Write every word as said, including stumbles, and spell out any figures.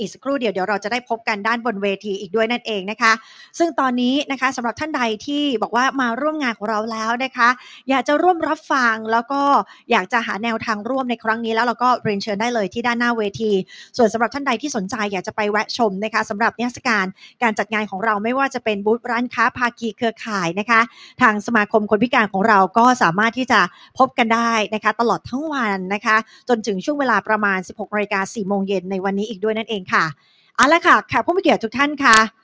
อีกสักครู่เดียวเดี๋ยวเราจะได้พบกันด้านบนเวทีอีกด้วยนั่นเองนะคะซึ่งตอนนี้นะคะสำหรับท่านใดที่บอกว่ามาร่วมงานของเราแล้วนะคะอยากจะร่วมรับฟังแล้วก็อยากจะหาแนวทางร่วมในครั้งนี้แล้วเราก็เรียนเชิญได้เลยที่ด้านหน้าเวทีส่วนสำหรับท่านใดที่สนใจอยากจะไปแวะชมนะคะสำหรับนิทรรศการการจัดงานของเราไม่ว่าจะเป็นบูธร้านค้าภาคีเครือข่ายนะคะทางสมาคมคนพิการของเราก็สามารถที่จะพบกันได้นะคะตลอดทั้งวันนะคะจนถึงช่วงเวลาประมาณ สิบหกนาฬิกาสี่โมงเย็นในวันนี้อีกด้วยนั่นเองค่ะเอาละค่ะแขกผู้มีเกียรติทุกท่านค่ะ